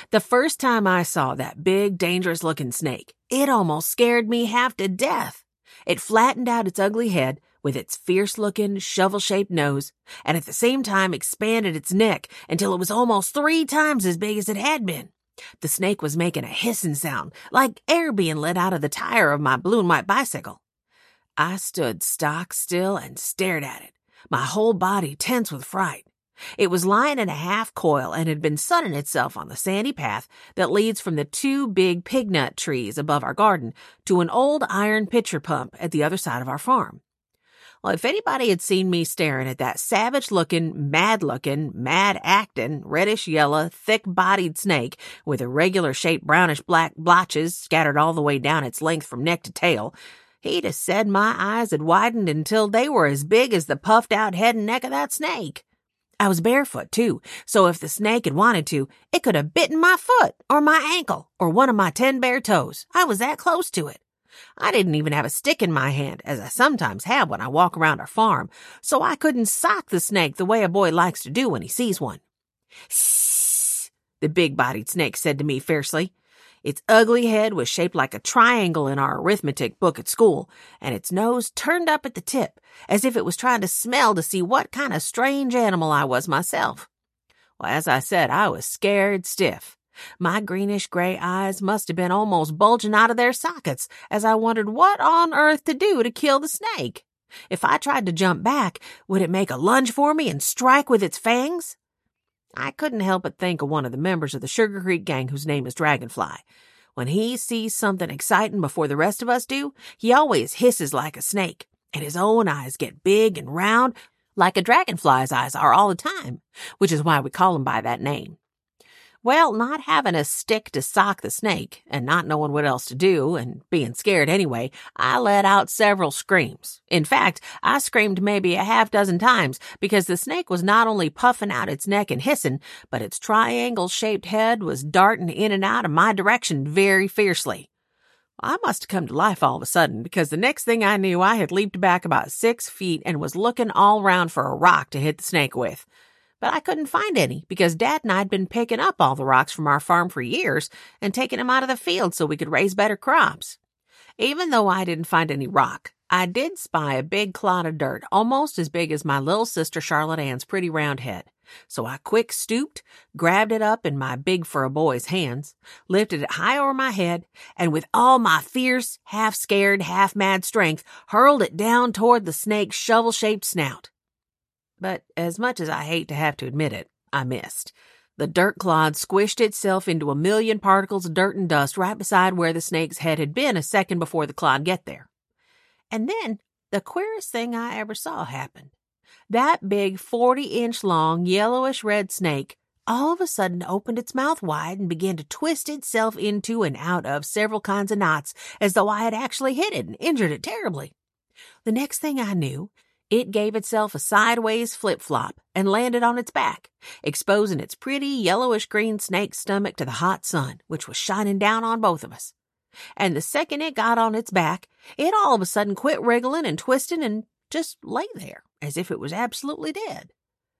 The first time I saw that big, dangerous-looking snake, it almost scared me half to death. It flattened out its ugly head with its fierce-looking, shovel-shaped nose, and at the same time expanded its neck until it was almost 3 times as big as it had been. The snake was making a hissing sound, like air being let out of the tire of my blue and white bicycle. I stood stock still and stared at it, my whole body tense with fright. It was lying in a half coil and had been sunning itself on the sandy path that leads from the 2 big pignut trees above our garden to an old iron pitcher pump at the other side of our farm. Well, if anybody had seen me staring at that savage-looking, mad-acting, reddish-yellow, thick-bodied snake with irregular-shaped brownish-black blotches scattered all the way down its length from neck to tail, he'd have said my eyes had widened until they were as big as the puffed-out head and neck of that snake. I was barefoot, too, so if the snake had wanted to, it could have bitten my foot or my ankle or one of my 10 bare toes. I was that close to it. I didn't even have a stick in my hand, as I sometimes have when I walk around our farm, so I couldn't sock the snake the way a boy likes to do when he sees one. "Sssss," the big-bodied snake said to me fiercely. Its ugly head was shaped like a triangle in our arithmetic book at school, and its nose turned up at the tip, as if it was trying to smell to see what kind of strange animal I was myself. Well, as I said, I was scared stiff. My greenish-gray eyes must have been almost bulging out of their sockets as I wondered what on earth to do to kill the snake. If I tried to jump back, would it make a lunge for me and strike with its fangs? I couldn't help but think of one of the members of the Sugar Creek gang whose name is Dragonfly. When he sees something exciting before the rest of us do, he always hisses like a snake, and his own eyes get big and round like a dragonfly's eyes are all the time, which is why we call him by that name. Well, not having a stick to sock the snake, and not knowing what else to do, and being scared anyway, I let out several screams. In fact, I screamed maybe a half dozen times, because the snake was not only puffing out its neck and hissing, but its triangle-shaped head was darting in and out of my direction very fiercely. I must have come to life all of a sudden, because the next thing I knew, I had leaped back about 6 feet and was looking all around for a rock to hit the snake with. But I couldn't find any because Dad and I had been picking up all the rocks from our farm for years and taking them out of the field so we could raise better crops. Even though I didn't find any rock, I did spy a big clod of dirt almost as big as my little sister Charlotte Ann's pretty round head. So I quick stooped, grabbed it up in my big-for-a-boy's hands, lifted it high over my head, and with all my fierce, half-scared, half-mad strength, hurled it down toward the snake's shovel-shaped snout. But as much as I hate to have to admit it, I missed. The dirt clod squished itself into a million particles of dirt and dust right beside where the snake's head had been a second before the clod got there. And then the queerest thing I ever saw happened. That big 40-inch long, yellowish-red snake all of a sudden opened its mouth wide and began to twist itself into and out of several kinds of knots as though I had actually hit it and injured it terribly. The next thing I knew, it gave itself a sideways flip-flop and landed on its back, exposing its pretty yellowish-green snake stomach to the hot sun, which was shining down on both of us. And the second it got on its back, it all of a sudden quit wriggling and twisting and just lay there, as if it was absolutely dead.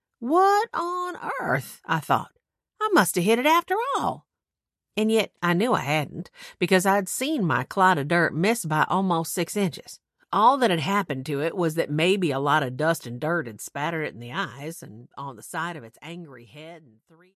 What on earth? I thought. I must have hit it after all. And yet I knew I hadn't, because I'd seen my clod of dirt miss by almost 6 inches. All that had happened to it was that maybe a lot of dust and dirt had spattered it in the eyes and on the side of its angry head and 3